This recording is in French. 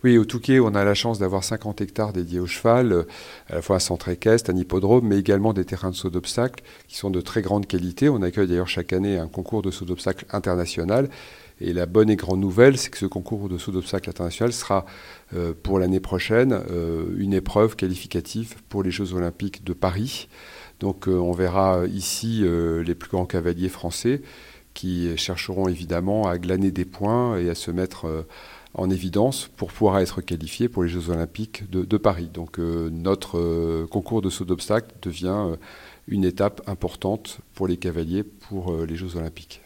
Oui, au Touquet, on a la chance d'avoir 50 hectares dédiés au cheval, à la fois un centre équestre, un hippodrome, mais également des terrains de saut d'obstacles qui sont de très grande qualité. On accueille d'ailleurs chaque année un concours de saut d'obstacles international. Et la bonne et grande nouvelle, c'est que ce concours de saut d'obstacles international sera pour l'année prochaine une épreuve qualificative pour les Jeux Olympiques de Paris. Donc on verra ici les plus grands cavaliers français qui chercheront évidemment à glaner des points et à se mettre en évidence pour pouvoir être qualifiés pour les Jeux Olympiques de Paris. Donc notre concours de saut d'obstacles devient une étape importante pour les cavaliers pour les Jeux Olympiques.